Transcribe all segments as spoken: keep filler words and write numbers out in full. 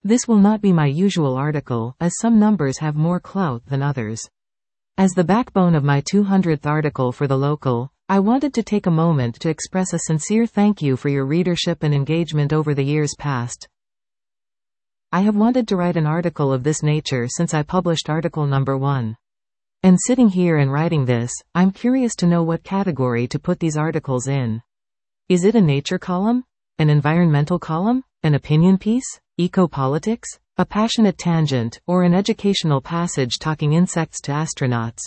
This will not be my usual article, as some numbers have more clout than others. As the backbone of my two hundredth article for The Local, I wanted to take a moment to express a sincere thank you for your readership and engagement over the years past. I have wanted to write an article of this nature since I published article number one. And sitting here and writing this, I'm curious to know what category to put these articles in. Is it a nature column? An environmental column? An opinion piece? Eco-politics? A passionate tangent, or an educational passage talking insects to astronauts?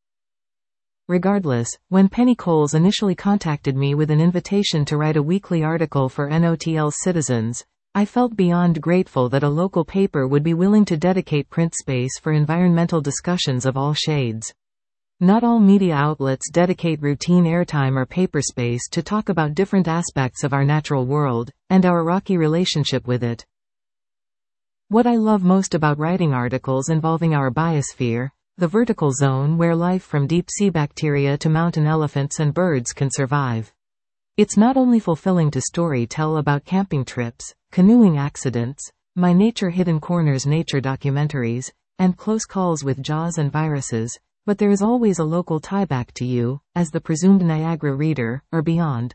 Regardless, when Penny Coles initially contacted me with an invitation to write a weekly article for N O T L's citizens, I felt beyond grateful that a local paper would be willing to dedicate print space for environmental discussions of all shades. Not all media outlets dedicate routine airtime or paper space to talk about different aspects of our natural world, and our rocky relationship with it. What I love most about writing articles involving our biosphere, the vertical zone where life from deep-sea bacteria to mountain elephants and birds can survive. It's not only fulfilling to story tell about camping trips, canoeing accidents, my Nature Hidden Corners nature documentaries, and close calls with jaws and viruses, but there is always a local tie-back to you, as the presumed Niagara reader, or beyond.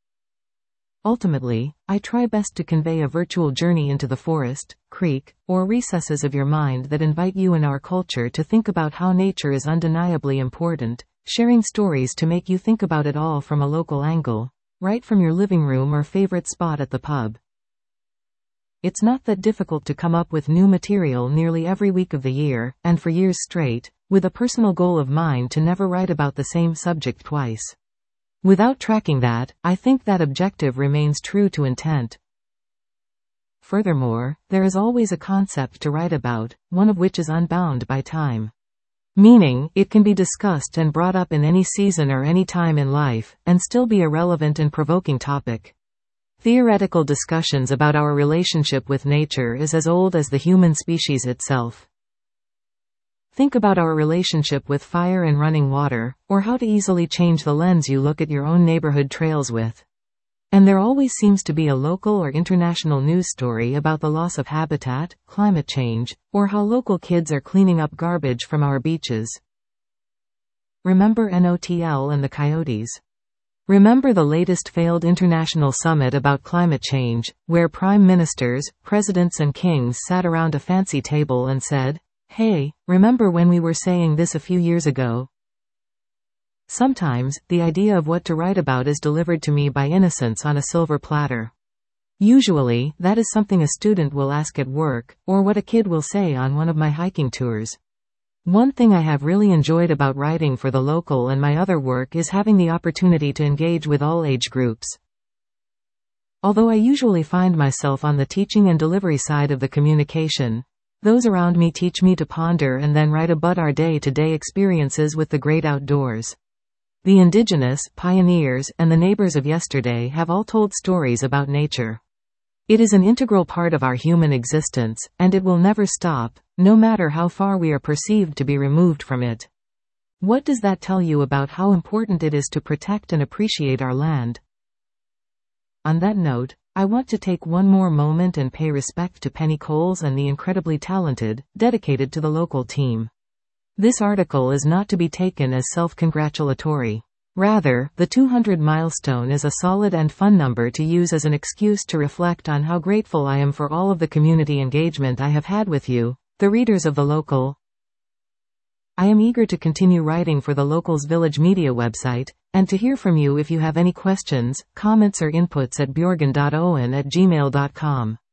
Ultimately, I try best to convey a virtual journey into the forest, creek, or recesses of your mind that invite you and our culture to think about how nature is undeniably important, sharing stories to make you think about it all from a local angle, right from your living room or favorite spot at the pub. It's not that difficult to come up with new material nearly every week of the year, and for years straight, with a personal goal of mine to never write about the same subject twice. Without tracking that, I think that objective remains true to intent. Furthermore, there is always a concept to write about, one of which is unbound by time. Meaning, it can be discussed and brought up in any season or any time in life, and still be a relevant and provoking topic. Theoretical discussions about our relationship with nature is as old as the human species itself. Think about our relationship with fire and running water, or how to easily change the lens you look at your own neighborhood trails with. And there always seems to be a local or international news story about the loss of habitat, climate change, or how local kids are cleaning up garbage from our beaches. Remember N O T L and the coyotes? Remember the latest failed international summit about climate change, where prime ministers, presidents and kings sat around a fancy table and said, "Hey, remember when we were saying this a few years ago?" Sometimes, the idea of what to write about is delivered to me by innocence on a silver platter. Usually, that is something a student will ask at work, or what a kid will say on one of my hiking tours. One thing I have really enjoyed about writing for The Local and my other work is having the opportunity to engage with all age groups. Although I usually find myself on the teaching and delivery side of the communication, those around me teach me to ponder and then write about our day-to-day experiences with the great outdoors. The indigenous, pioneers, and the neighbors of yesterday have all told stories about nature. It is an integral part of our human existence, and it will never stop, no matter how far we are perceived to be removed from it. What does that tell you about how important it is to protect and appreciate our land? On that note, I want to take one more moment and pay respect to Penny Coles and the incredibly talented, dedicated to The Local team. This article is not to be taken as self-congratulatory. Rather, the two hundred milestone is a solid and fun number to use as an excuse to reflect on how grateful I am for all of the community engagement I have had with you, the readers of The Local. I am eager to continue writing for The Local's Village Media website, and to hear from you if you have any questions, comments or inputs at bjorgen dot owen at gmail dot com.